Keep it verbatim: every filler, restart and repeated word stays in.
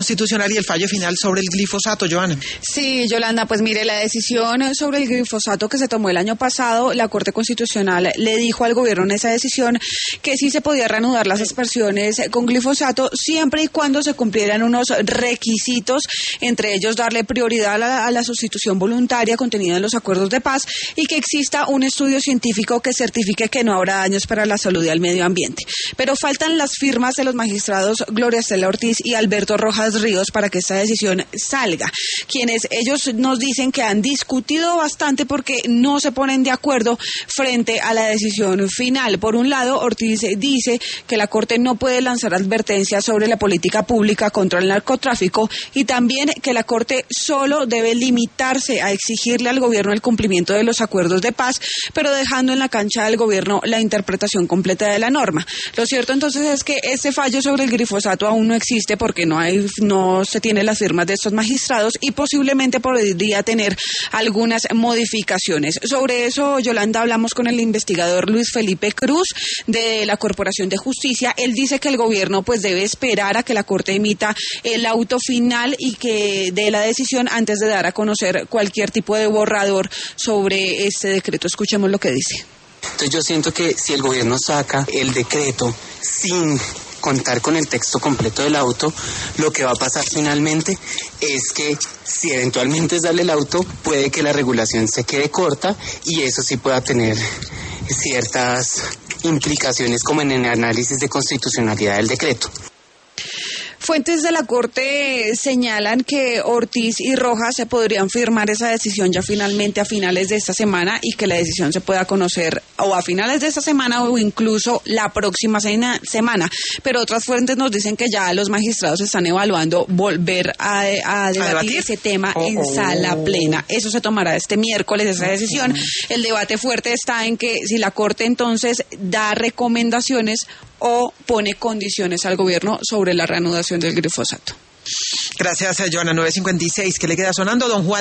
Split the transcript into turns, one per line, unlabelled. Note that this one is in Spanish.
Constitucional y el fallo final sobre el glifosato, Joana.
Sí, Yolanda, pues mire, la decisión sobre el glifosato que se tomó el año pasado, la Corte Constitucional le dijo al gobierno en esa decisión que sí se podía reanudar las aspersiones con glifosato siempre y cuando se cumplieran unos requisitos, entre ellos darle prioridad a la, a la sustitución voluntaria contenida en los acuerdos de paz y que exista un estudio científico que certifique que no habrá daños para la salud y al medio ambiente. Pero faltan las firmas de los magistrados Gloria Estela Ortiz y Alberto Rojas Ríos para que esta decisión salga, quienes ellos nos dicen que han discutido bastante porque no se ponen de acuerdo frente a la decisión final. Por un lado, Ortiz dice que la Corte no puede lanzar advertencias sobre la política pública contra el narcotráfico y también que la Corte solo debe limitarse a exigirle al gobierno el cumplimiento de los acuerdos de paz, pero dejando en la cancha del gobierno la interpretación completa de la norma. Lo cierto entonces es que este fallo sobre el glifosato aún no existe porque no hay no se tiene las firmas de estos magistrados y posiblemente podría tener algunas modificaciones. Sobre eso, Yolanda, hablamos con el investigador Luis Felipe Cruz de la Corporación de Justicia. Él dice que el gobierno pues debe esperar a que la Corte emita el auto final y que dé la decisión antes de dar a conocer cualquier tipo de borrador sobre este decreto. Escuchemos lo que dice.
Entonces yo siento que si el gobierno saca el decreto sin contar con el texto completo del auto, lo que va a pasar finalmente es que si eventualmente sale el auto, puede que la regulación se quede corta y eso sí pueda tener ciertas implicaciones como en el análisis de constitucionalidad del decreto.
Fuentes de la Corte señalan que Ortiz y Rojas se podrían firmar esa decisión ya finalmente a finales de esta semana y que la decisión se pueda conocer o a finales de esta semana o incluso la próxima semana. Pero otras fuentes nos dicen que ya los magistrados están evaluando volver a, a, debatir, ¿A debatir ese tema oh, en oh. sala plena. Eso se tomará este miércoles, esa decisión. Uh-huh. El debate fuerte está en que si la Corte entonces da recomendaciones o pone condiciones al gobierno sobre la reanudación del glifosato.
Gracias, Joana. nueve cincuenta y seis. ¿Qué le queda sonando, don Juan?